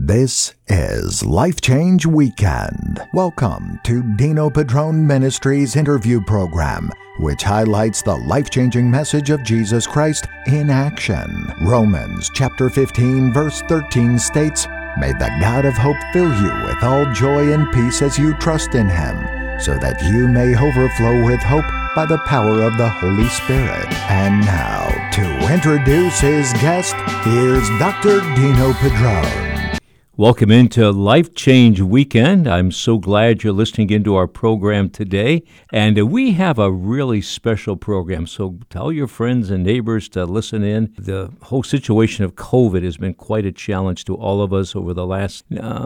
This is Life Change Weekend. Welcome to Dino Padron Ministries interview program, which highlights the life-changing message of Jesus Christ in action. Romans chapter 15, verse 13 states, "May the God of hope fill you with all joy and peace as you trust in Him, so that you may overflow with hope by the power of the Holy Spirit." And now, to introduce his guest, here's Dr. Dino Padron. Welcome into Life Change Weekend. I'm so glad you're listening into our program today. And we have a really special program, so tell your friends and neighbors to listen in. The whole situation of COVID has been quite a challenge to all of us over the last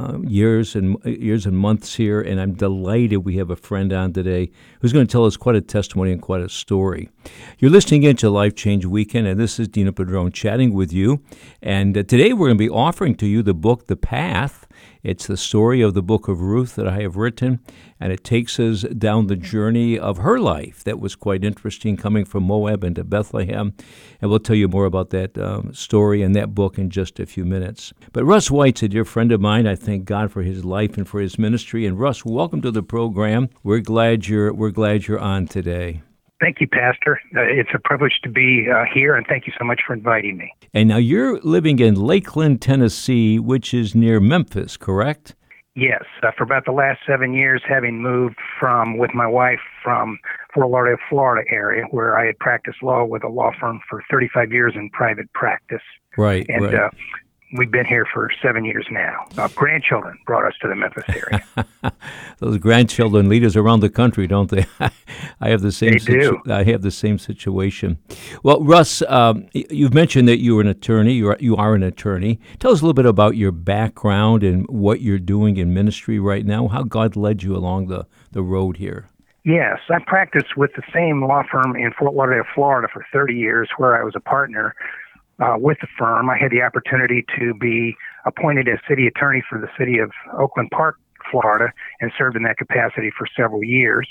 years and months here, and I'm delighted we have a friend on today who's going to tell us quite a testimony and quite a story. You're listening into Life Change Weekend, and this is Dino Padron chatting with you. And today we're going to be offering to you the book, The Path. It's the story of the book of Ruth that I have written, and it takes us down the journey of her life that was quite interesting, coming from Moab into Bethlehem. And we'll tell you more about that story and that book in just a few minutes. But Russ White's a dear friend of mine. I thank God for his life and for his ministry. And Russ, welcome to the program. We're glad you're on today. Thank you, Pastor. It's a privilege to be here, and thank you so much for inviting me. And now you're living in Lakeland, Tennessee, which is near Memphis, correct? Yes. For about the last 7 years, having moved with my wife from Fort Lauderdale, Florida area, where I had practiced law with a law firm for 35 years in private practice. Right, and, right. We've been here for 7 years now. Grandchildren brought us to the Memphis area. Those grandchildren lead us around the country, don't they? I have the same. I have the same situation. Well, Russ, you've mentioned that you were an attorney. You are an attorney. Tell us a little bit about your background and what you're doing in ministry right now. How God led you along the road here. Yes, I practiced with the same law firm in Fort Lauderdale, Florida, for 30 years, where I was a partner. With the firm, I had the opportunity to be appointed as city attorney for the city of Oakland Park, Florida, and served in that capacity for several years.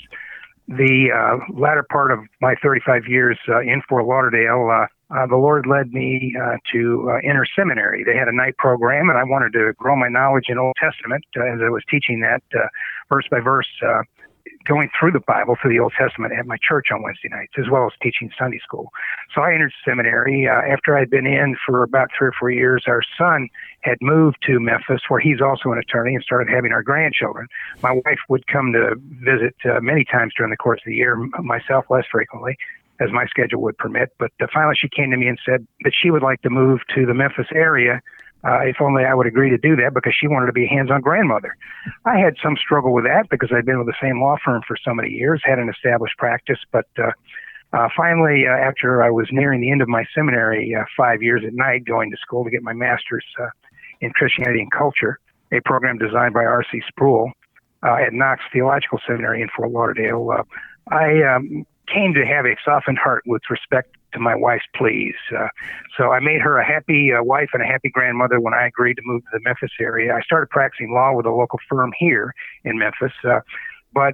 The latter part of my 35 years in Fort Lauderdale, the Lord led me to enter seminary. They had a night program, and I wanted to grow my knowledge in Old Testament as I was teaching that verse by verse, going through the Bible, through the Old Testament at my church on Wednesday nights, as well as teaching Sunday school. So I entered seminary. After I'd been in for about 3 or 4 years, our son had moved to Memphis, where he's also an attorney, and started having our grandchildren. My wife would come to visit many times during the course of the year, myself less frequently, as my schedule would permit. But finally she came to me and said that she would like to move to the Memphis area, if only I would agree to do that, because she wanted to be a hands-on grandmother. I had some struggle with that because I'd been with the same law firm for so many years, had an established practice, but finally, after I was nearing the end of my seminary, 5 years at night, going to school to get my master's in Christianity and Culture, a program designed by R.C. Sproul at Knox Theological Seminary in Fort Lauderdale, I came to have a softened heart with respect to my wife's pleas. So I made her a happy wife and a happy grandmother when I agreed to move to the Memphis area. I started practicing law with a local firm here in Memphis, but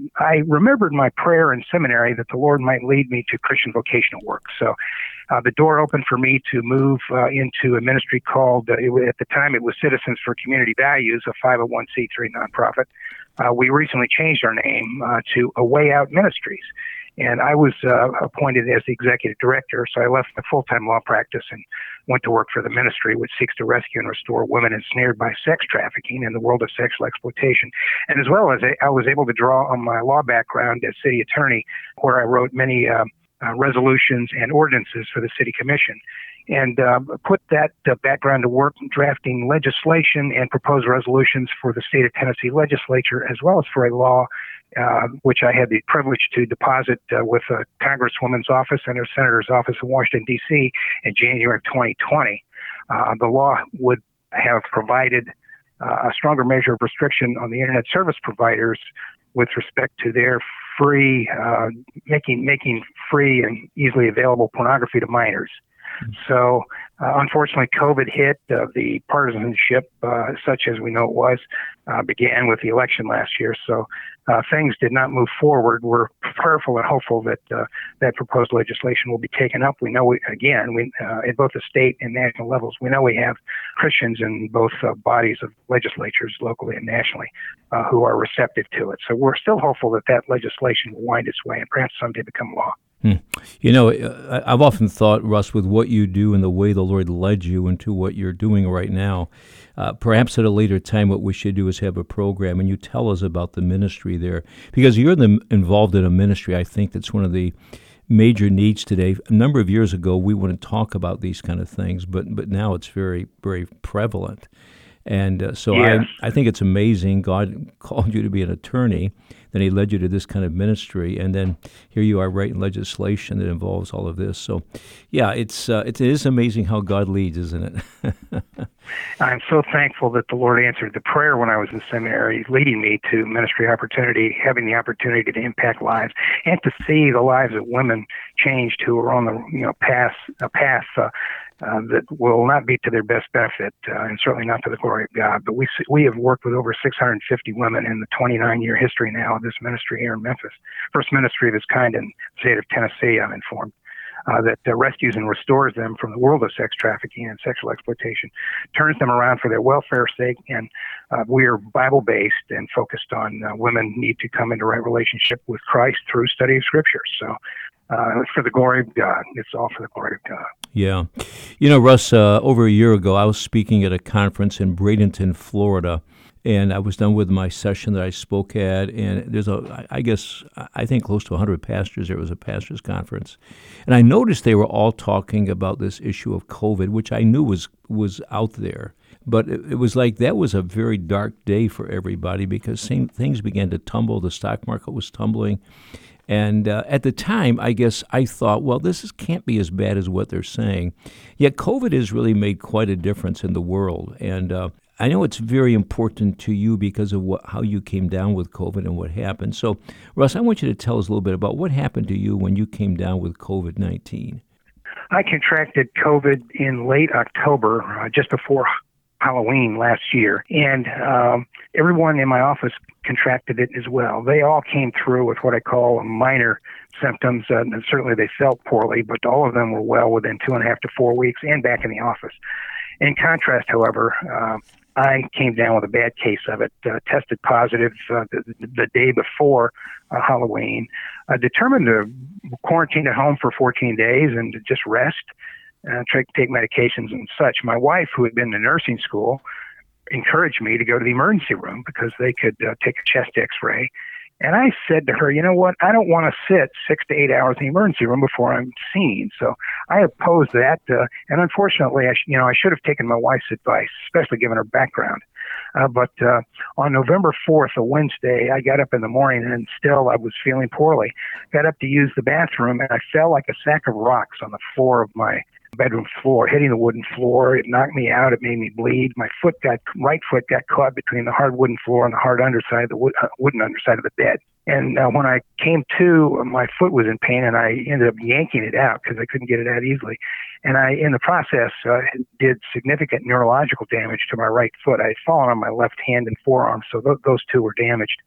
I remembered my prayer in seminary that the Lord might lead me to Christian vocational work. So the door opened for me to move into a ministry called, at the time it was Citizens for Community Values, a 501c3 nonprofit. We recently changed our name to A Way Out Ministries. And I was appointed as the executive director, so I left my full-time law practice and went to work for the ministry, which seeks to rescue and restore women ensnared by sex trafficking in the world of sexual exploitation. And as well as I was able to draw on my law background as city attorney, where I wrote many resolutions and ordinances for the city commission, and put that background to work drafting legislation and proposed resolutions for the state of Tennessee legislature, as well as for a law which I had the privilege to deposit with a Congresswoman's office and a Senator's office in Washington, D.C. in January of 2020. The law would have provided a stronger measure of restriction on the Internet service providers with respect to their making free and easily available pornography to minors. So, unfortunately, COVID hit. The partisanship, such as we know it was, began with the election last year. So things did not move forward. We're prayerful and hopeful that that proposed legislation will be taken up. We know, at both the state and national levels, we know we have Christians in both bodies of legislatures, locally and nationally, who are receptive to it. So we're still hopeful that that legislation will wind its way and perhaps someday become law. You know, I've often thought, Russ, with what you do and the way the Lord led you into what you're doing right now, perhaps at a later time what we should do is have a program and you tell us about the ministry there. Because you're involved in a ministry, I think, that's one of the major needs today. A number of years ago, we wouldn't talk about these kind of things, but now it's very, very prevalent. And so Yes. I think it's amazing. God called you to be an attorney, then he led you to this kind of ministry, and then here you are writing legislation that involves all of this. So, yeah, it is amazing how God leads, isn't it? I'm so thankful that the Lord answered the prayer when I was in seminary, leading me to ministry opportunity, having the opportunity to impact lives, and to see the lives of women changed who are on the path that will not be to their best benefit, and certainly not to the glory of God. But we have worked with over 650 women in the 29-year history now of this ministry here in Memphis. First ministry of its kind in the state of Tennessee, I'm informed, that rescues and restores them from the world of sex trafficking and sexual exploitation, turns them around for their welfare's sake, and we are Bible-based and focused on women need to come into right relationship with Christ through study of Scripture. So for the glory of God. It's all for the glory of God. Yeah. You know, Russ, over a year ago, I was speaking at a conference in Bradenton, Florida, and I was done with my session that I spoke at, and there's I think close to 100 pastors. There was a pastors' conference. And I noticed they were all talking about this issue of COVID, which I knew was out there. But it was like that was a very dark day for everybody because things began to tumble. The stock market was tumbling. And at the time, I guess I thought, well, can't be as bad as what they're saying. Yet COVID has really made quite a difference in the world. And I know it's very important to you because of how you came down with COVID and what happened. So, Russ, I want you to tell us a little bit about what happened to you when you came down with COVID-19. I contracted COVID in late October, just before Halloween last year, and everyone in my office contracted it as well. They all came through with what I call minor symptoms, and certainly they felt poorly, but all of them were well within 2.5 to 4 weeks and back in the office. In contrast, however, I came down with a bad case of it, tested positive the day before Halloween, determined to quarantine at home for 14 days and to just rest, try to take medications and such. My wife, who had been to nursing school, encouraged me to go to the emergency room because they could take a chest x-ray. And I said to her, you know what, I don't want to sit 6 to 8 hours in the emergency room before I'm seen. So I opposed that. And unfortunately, I should have taken my wife's advice, especially given her background. But on November 4th, a Wednesday, I got up in the morning and still I was feeling poorly.Got up to use the bathroom and I fell like a sack of rocks on the floor of my bedroom floor, hitting the wooden floor. It knocked me out. It made me bleed. My right foot got caught between the hard wooden floor and the hard underside of the wooden underside of the bed. And when I came to, my foot was in pain, and I ended up yanking it out because I couldn't get it out easily. And I, in the process, did significant neurological damage to my right foot. I had fallen on my left hand and forearm, so those two were damaged.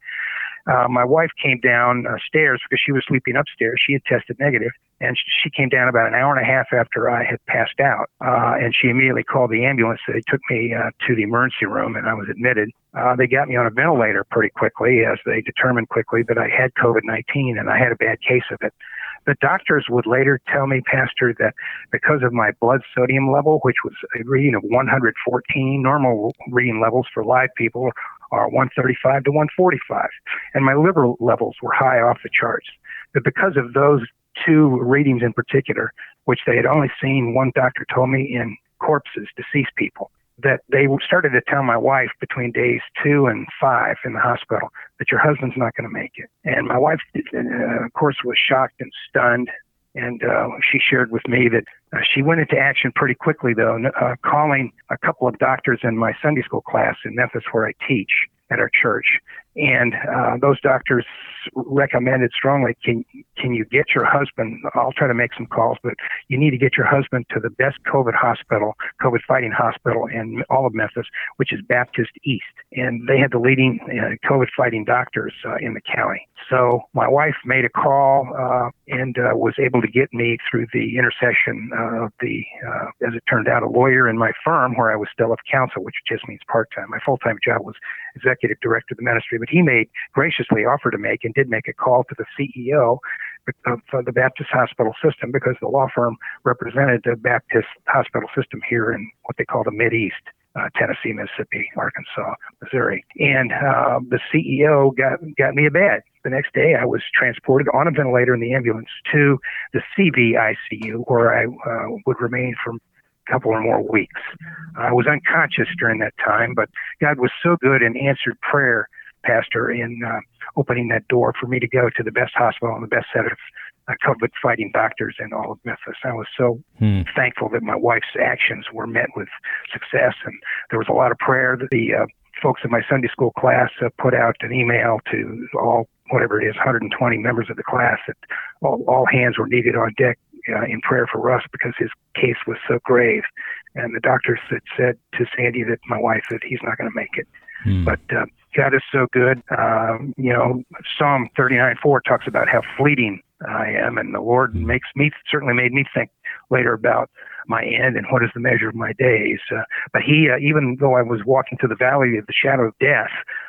My wife came down stairs because she was sleeping upstairs. She had tested negative, and she came down about an hour and a half after I had passed out, and she immediately called the ambulance. They took me to the emergency room, and I was admitted. They got me on a ventilator pretty quickly, as they determined quickly that I had COVID-19, and I had a bad case of it. The doctors would later tell me, Pastor, that because of my blood sodium level, which was a reading of 114, normal reading levels for live people are 135 to 145, and my liver levels were high off the charts. But because of those two readings in particular, which they had only seen, one doctor told me, in corpses, deceased people, that they started to tell my wife between days 2 and 5 in the hospital that your husband's not going to make it. And my wife, of course, was shocked and stunned. And she shared with me that she went into action pretty quickly, though, calling a couple of doctors in my Sunday school class in Memphis where I teach at our church. And those doctors recommended strongly, can you get your husband, I'll try to make some calls, but you need to get your husband to the best COVID fighting hospital in all of Memphis, which is Baptist East. And they had the leading COVID fighting doctors in the county. So my wife made a call and was able to get me through the intercession of as it turned out, a lawyer in my firm where I was still of counsel, which just means part-time. My full-time job was executive director of the ministry, but he graciously offered to make and did make a call to the CEO of the Baptist hospital system, because the law firm represented the Baptist hospital system here in what they call the Mideast. Tennessee, Mississippi, Arkansas, Missouri. And the CEO got me a bed. The next day, I was transported on a ventilator in the ambulance to the CVICU, where I would remain for a couple or more weeks. I was unconscious during that time, but God was so good and answered prayer, Pastor, in opening that door for me to go to the best hospital and the best set of COVID fighting doctors in all of Memphis. I was so thankful that my wife's actions were met with success, and there was a lot of prayer. The folks in my Sunday school class put out an email to all, whatever it is, 120 members of the class, that all hands were needed on deck in prayer for Russ because his case was so grave. And the doctors had said to Sandy, that my wife, that he's not going to make it. But God is so good. Psalm 39:4 talks about how fleeting I am, and the Lord certainly made me think later about my end and what is the measure of my days. But he, even though I was walking through the valley of the shadow of death,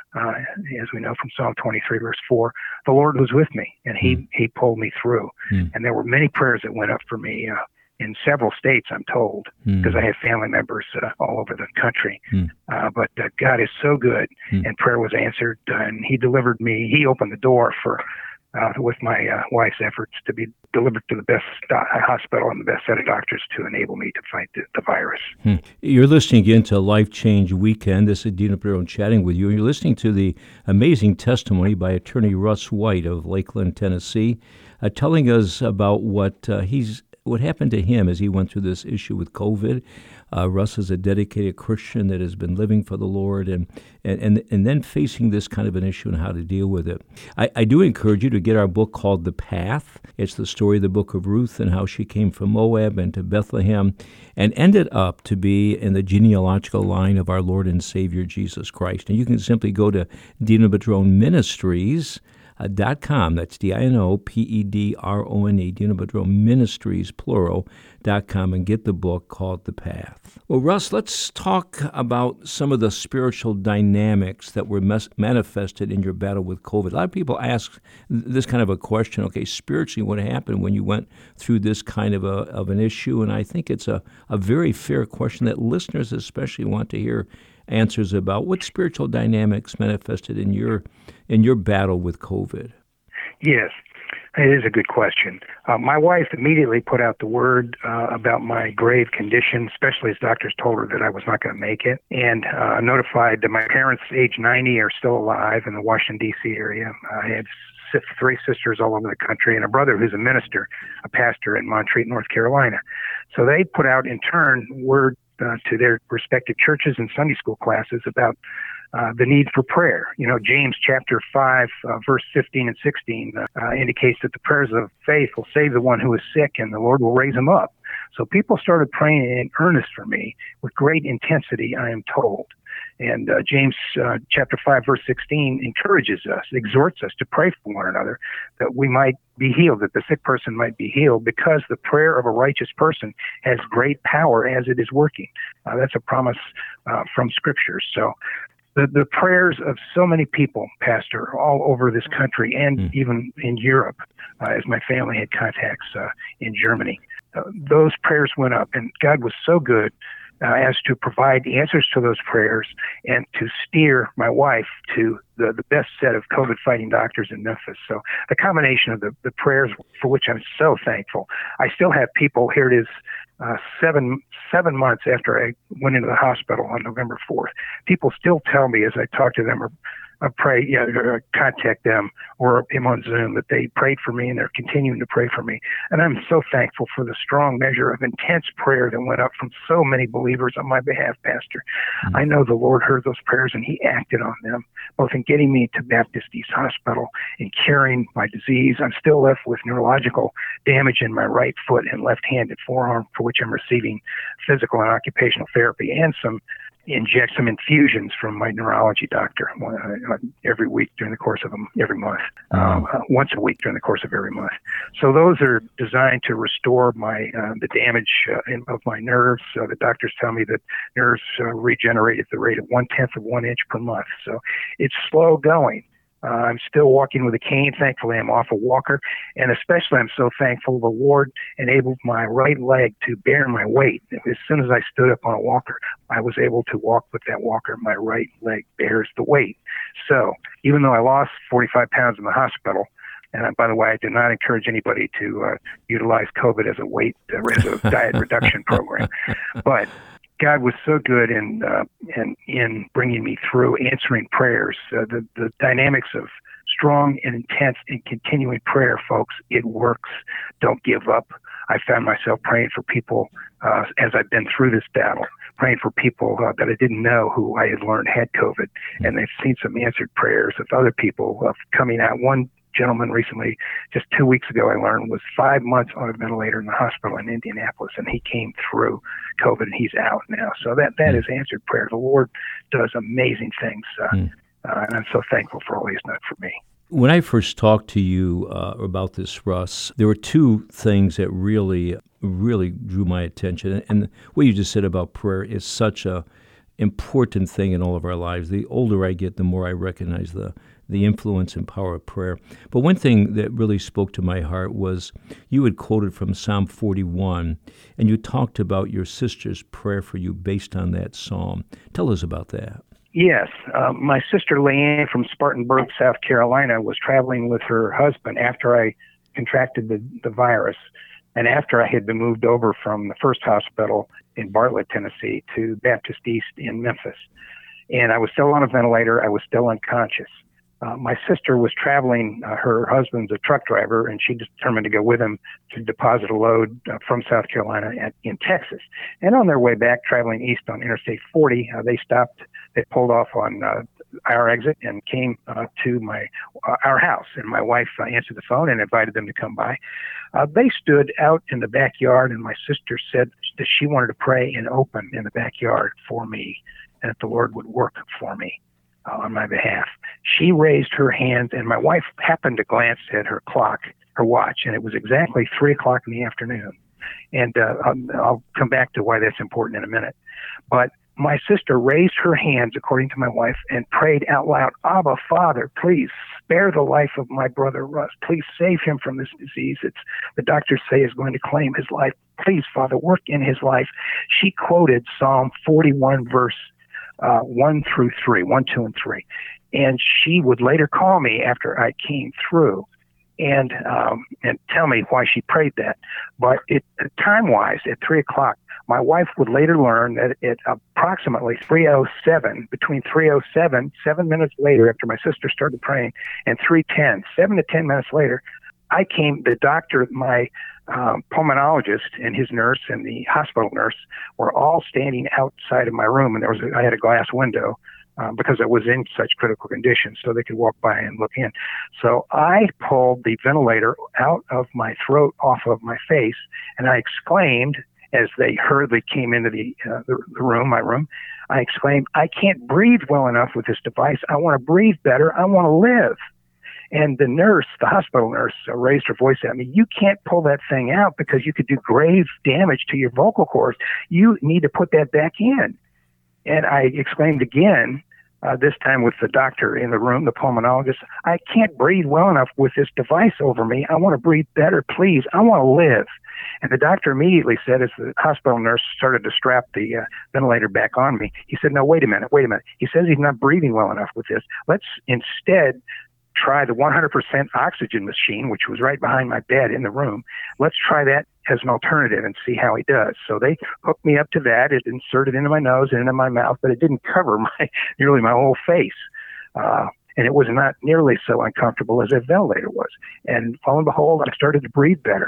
as we know from Psalm 23, verse 4, the Lord was with me, and he pulled me through. And there were many prayers that went up for me in several states, I'm told, because I have family members all over the country. But God is so good, and prayer was answered, and he delivered me. He opened the door for, with my wife's efforts, to be delivered to the best hospital and the best set of doctors to enable me to fight the virus. You're listening again to Life Change Weekend. This is Dino Padron chatting with you. You're listening to the amazing testimony by attorney Russ White of Lakeland, Tennessee, telling us about what happened to him as he went through this issue with COVID. Russ is a dedicated Christian that has been living for the Lord and then facing this kind of an issue and how to deal with it. I do encourage you to get our book called The Path. It's the story of the book of Ruth and how she came from Moab and to Bethlehem and ended up to be in the genealogical line of our Lord and Savior Jesus Christ. And you can simply go to Dino Padron Ministries. .com. That's DINOPEDRONE, Dino Padron Ministries, plural.com, and get the book called The Path. Well, Russ, let's talk about some of the spiritual dynamics that were manifested in your battle with COVID. A lot of people ask this kind of a question, okay, spiritually, what happened when you went through this kind of an issue? And I think it's a very fair question that listeners especially want to hear answers about. What spiritual dynamics manifested in your battle with COVID? Yes, it is a good question. My wife immediately put out the word about my grave condition, especially as doctors told her that I was not going to make it, and notified that my parents, age 90, are still alive in the Washington, D.C. area. I have 3 sisters all over the country and a brother who's a minister, a pastor in Montreat, North Carolina. So they put out in turn word to their respective churches and Sunday school classes about the need for prayer. James chapter 5, verse 15 and 16 indicates that the prayers of faith will save the one who is sick, and the Lord will raise him up. So people started praying in earnest for me with great intensity, I am told. And James chapter 5, verse 16 encourages us, exhorts us to pray for one another that we might be healed, that the sick person might be healed, because the prayer of a righteous person has great power as it is working. That's a promise from Scripture. So the prayers of so many people, Pastor, all over this country and even in Europe, as my family had contacts in Germany, those prayers went up, and God was so good as to provide the answers to those prayers and to steer my wife to the best set of COVID fighting doctors in Memphis. So the combination of the prayers, for which I'm so thankful. I still have people, here it is, 7 months after I went into the hospital on November 4th, people still tell me as I talk to them contact them or him on Zoom, that they prayed for me and they're continuing to pray for me. And I'm so thankful for the strong measure of intense prayer that went up from so many believers on my behalf, Pastor. Mm-hmm. I know the Lord heard those prayers and he acted on them, both in getting me to Baptist East Hospital and curing my disease. I'm still left with neurological damage in my right foot and left-handed forearm, for which I'm receiving physical and occupational therapy and some infusions from my neurology doctor every week during the course of every month, once a week during the course of every month. So those are designed to restore my the damage of my nerves. The doctors tell me that nerves regenerate at the rate of 1/10 of 1 inch per month. So it's slow going. I'm still walking with a cane. Thankfully, I'm off a walker. And especially, I'm so thankful the Lord enabled my right leg to bear my weight. As soon as I stood up on a walker, I was able to walk with that walker. My right leg bears the weight. So even though I lost 45 pounds in the hospital, and by the way, I do not encourage anybody to utilize COVID as a diet reduction program. But God was so good in bringing me through, answering prayers. The dynamics of strong and intense and continuing prayer, folks, it works. Don't give up. I found myself praying for people as I've been through this battle, praying for people that I didn't know who I had learned had COVID, and they've seen some answered prayers of other people coming out. One gentleman recently, just 2 weeks ago, I learned, was 5 months on a ventilator in the hospital in Indianapolis, and he came through COVID, and he's out now. So that is answered prayer. The Lord does amazing things, and I'm so thankful for all he's done for me. When I first talked to you about this, Russ, there were two things that really drew my attention. And what you just said about prayer is such a important thing in all of our lives. The older I get, the more I recognize the influence and power of prayer. But one thing that really spoke to my heart was you had quoted from Psalm 41, and you talked about your sister's prayer for you based on that psalm. Tell us about that. Yes. My sister Leanne from Spartanburg, South Carolina, was traveling with her husband after I contracted the virus, and after I had been moved over from the first hospital in Bartlett, Tennessee, to Baptist East in Memphis. And I was still on a ventilator. I was still unconscious. My sister was traveling. Her husband's a truck driver, and she determined to go with him to deposit a load from South Carolina in Texas. And on their way back, traveling east on Interstate 40, they stopped. They pulled off on our exit and came to our house. And my wife answered the phone and invited them to come by. They stood out in the backyard, and my sister said that she wanted to pray and open in the backyard for me, and that the Lord would work for me on my behalf. She raised her hands, and my wife happened to glance at her clock, her watch, and it was exactly 3:00 in the afternoon. And I'll come back to why that's important in a minute. But my sister raised her hands, according to my wife, and prayed out loud, "Abba, Father, please spare the life of my brother Russ. Please save him from this disease. The doctors say is going to claim his life. Please, Father, work in his life." She quoted Psalm 41, verse 1 through 3, 1, 2, and 3. And she would later call me after I came through and tell me why she prayed that. But time-wise, at 3:00, my wife would later learn that at approximately 3:07, between 3:07, 7 minutes later after my sister started praying, and 3:10, 7 to 10 minutes later, the doctor, my pulmonologist and his nurse and the hospital nurse were all standing outside of my room, and I had a glass window because I was in such critical condition, so they could walk by and look in. So I pulled the ventilator out of my throat, off of my face, and I exclaimed, as they hurriedly came into the room, my room, I exclaimed, "I can't breathe well enough with this device. I want to breathe better. I want to live." And the nurse, the hospital nurse, raised her voice at me. "You can't pull that thing out because you could do grave damage to your vocal cords. You need to put that back in." And I exclaimed again, this time with the doctor in the room, the pulmonologist, "I can't breathe well enough with this device over me. I want to breathe better, please. I want to live." And the doctor immediately said, as the hospital nurse started to strap the ventilator back on me, he said, "No, wait a minute. He says he's not breathing well enough with this. Let's instead try the 100% oxygen machine, which was right behind my bed in the room. Let's try that as an alternative and see how he does." So they hooked me up to that. It inserted into my nose and into my mouth, but it didn't cover nearly my whole face. and it was not nearly so uncomfortable as a ventilator was. And lo and behold, I started to breathe better.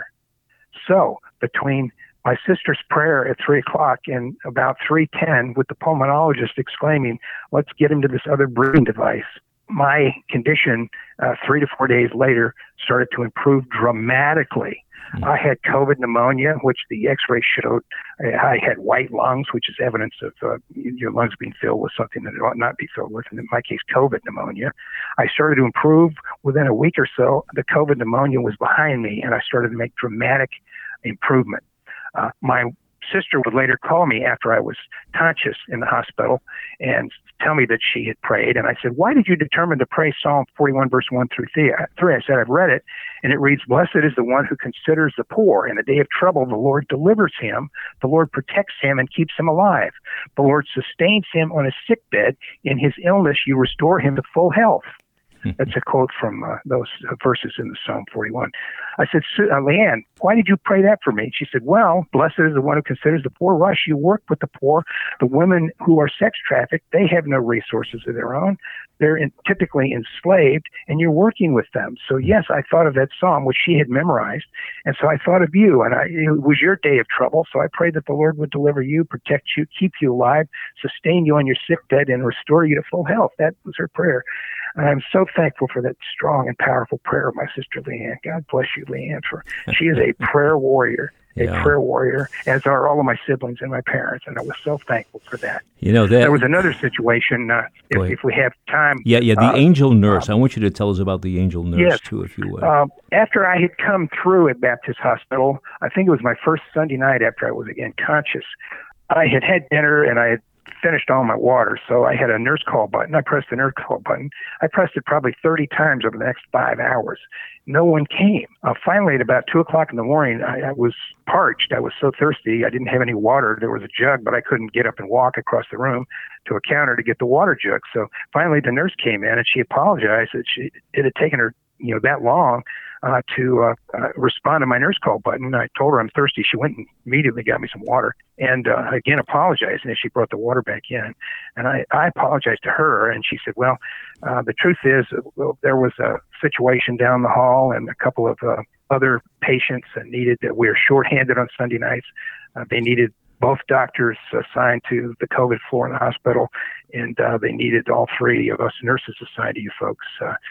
So between my sister's prayer at 3 o'clock and about 3:10 with the pulmonologist exclaiming, let's get him to this other breathing device, my condition 3 to 4 days later started to improve dramatically. I had COVID pneumonia, which the x-ray showed. I had white lungs, which is evidence of your lungs being filled with something that it ought not be filled with, and in my case, COVID pneumonia. I started to improve. Within a week or so, the COVID pneumonia was behind me, and I started to make dramatic improvement. My sister would later call me after I was conscious in the hospital and tell me that she had prayed. And I said, why did you determine to pray Psalm 41, verse 1 through 3? I said, I've read it, and it reads, blessed is the one who considers the poor. In the day of trouble, the Lord delivers him. The Lord protects him and keeps him alive. The Lord sustains him on his sick bed. In his illness, you restore him to full health. That's a quote from those verses in the Psalm 41. I said, Leanne, why did you pray that for me? She said, well, blessed is the one who considers the poor. Rush, you work with the poor. The women who are sex trafficked, they have no resources of their own. They're typically enslaved, and you're working with them. So, yes, I thought of that psalm, which she had memorized, and so I thought of you, and it was your day of trouble, so I prayed that the Lord would deliver you, protect you, keep you alive, sustain you on your sick bed, and restore you to full health. That was her prayer. And I'm so thankful for that strong and powerful prayer of my sister Leanne. God bless you, Leanne. She is a prayer warrior, prayer warrior, as are all of my siblings and my parents, and I was so thankful for that. You know, there was another situation, if we have time. Yeah, the angel nurse. I want you to tell us about the angel nurse, yes, too, if you would. After I had come through at Baptist Hospital, I think it was my first Sunday night after I was again conscious, I had had dinner and I had finished all my water, so I had a nurse call button. I pressed the nurse call button. I pressed it probably 30 times over the next 5 hours. No one came. Finally, at about 2 o'clock in the morning, I was parched. I was so thirsty. I didn't have any water. There was a jug, but I couldn't get up and walk across the room to a counter to get the water jug. So finally, the nurse came in, and she apologized that it had taken her that long to respond to my nurse call button. I told her I'm thirsty. She went and immediately got me some water and again apologized, and she brought the water back in. And I apologized to her, and she said, well, the truth is there was a situation down the hall and a couple of other patients that we were shorthanded on Sunday nights. They needed both doctors assigned to the COVID floor in the hospital, and they needed all three of us nurses assigned to you folks.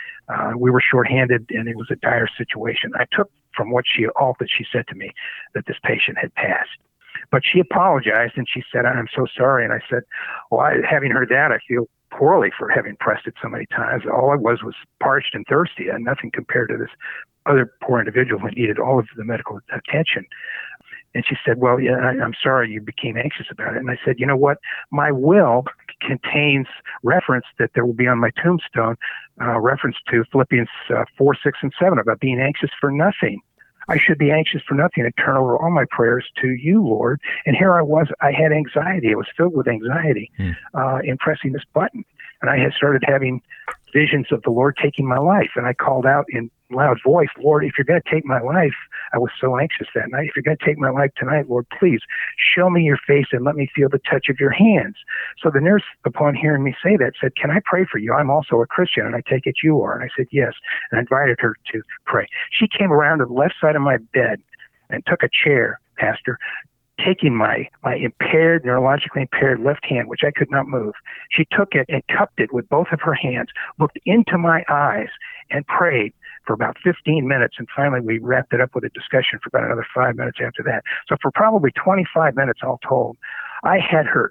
We were shorthanded, and it was a dire situation. I took from all that she said to me that this patient had passed. But she apologized, and she said, I'm so sorry. And I said, well, having heard that, I feel poorly for having pressed it so many times. All I was parched and thirsty, and nothing compared to this other poor individual who needed all of the medical attention. And she said, well, yeah, I'm sorry you became anxious about it. And I said, you know what? My will contains reference that there will be on my tombstone, reference to Philippians 4, 6, and 7 about being anxious for nothing. I should be anxious for nothing and turn over all my prayers to you, Lord. And here I was. I had anxiety. I was filled with anxiety in pressing this button. And I had started having visions of the Lord taking my life. And I called out in loud voice, Lord, if you're going to take my life, I was so anxious that night. If you're going to take my life tonight, Lord, please show me your face and let me feel the touch of your hands. So the nurse, upon hearing me say that, said, can I pray for you? I'm also a Christian, and I take it you are. And I said, yes. And I invited her to pray. She came around to the left side of my bed and took a chair, Pastor, taking my neurologically impaired left hand, which I could not move. She took it and cupped it with both of her hands, looked into my eyes, and prayed for about 15 minutes. And finally, we wrapped it up with a discussion for about another 5 minutes after that. So for probably 25 minutes, all told, I had her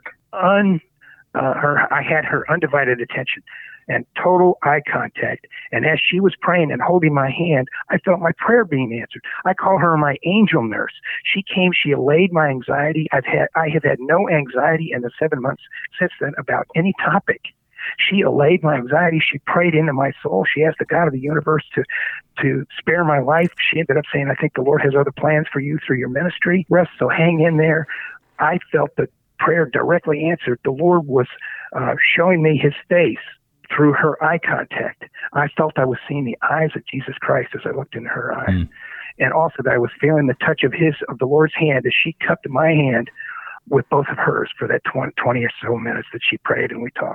undivided attention and total eye contact. And as she was praying and holding my hand, I felt my prayer being answered. I call her my angel nurse. She came, she allayed my anxiety. I have had no anxiety in the 7 months since then about any topic. She allayed my anxiety. She prayed into my soul. She asked the God of the universe to spare my life. She ended up saying, I think the Lord has other plans for you through your ministry, Russ, so hang in there. I felt the prayer directly answered. The Lord was showing me his face through her eye contact. I felt I was seeing the eyes of Jesus Christ as I looked into her eyes. And also that I was feeling the touch of the Lord's hand as she cupped my hand with both of hers for that 20 or so minutes that she prayed and we talked.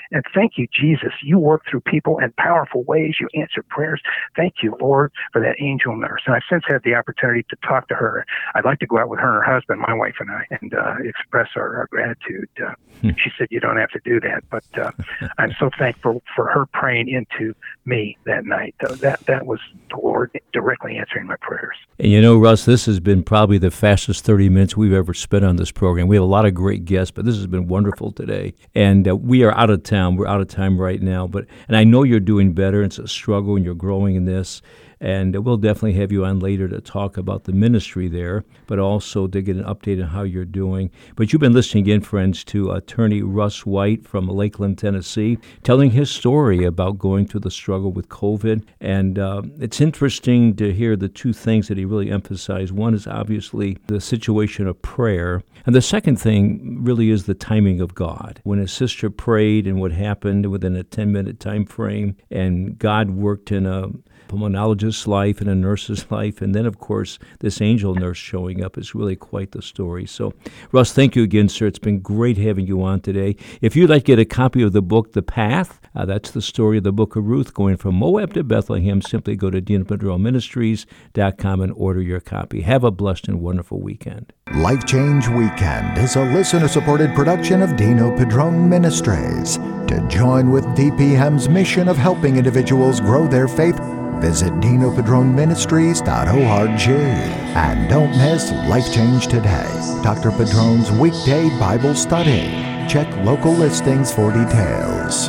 And thank you, Jesus. You work through people in powerful ways. You answer prayers. Thank you, Lord, for that angel nurse. And I've since had the opportunity to talk to her. I'd like to go out with her and her husband, my wife and I, and express our gratitude. She said, you don't have to do that. But I'm so thankful for her praying into me that night. That was the Lord directly answering my prayers. And you know, Russ, this has been probably the fastest 30 minutes we've ever spent on this program. We have a lot of great guests, but this has been wonderful today. And we are out of town. We're out of time right now. And I know you're doing better. It's a struggle, and you're growing in this. And we'll definitely have you on later to talk about the ministry there, but also to get an update on how you're doing. But you've been listening again, friends, to attorney Russ White from Lakeland, Tennessee, telling his story about going through the struggle with COVID. And it's interesting to hear the two things that he really emphasized. One is obviously the situation of prayer. And the second thing really is the timing of God. When his sister prayed and what happened within a 10-minute time frame, and God worked in a pulmonologist's life and a nurse's life, and then, of course, this angel nurse showing up is really quite the story. So, Russ, thank you again, sir. It's been great having you on today. If you'd like to get a copy of the book, The Path, that's the story of the book of Ruth going from Moab to Bethlehem, simply go to DinoPadronMinistries.com and order your copy. Have a blessed and wonderful weekend. Life Change Weekend is a listener-supported production of Dino Padron Ministries. To join with DPM's mission of helping individuals grow their faith, visit DinoPadronMinistries.org. And don't miss Life Change Today, Dr. Padron's weekday Bible study. Check local listings for details.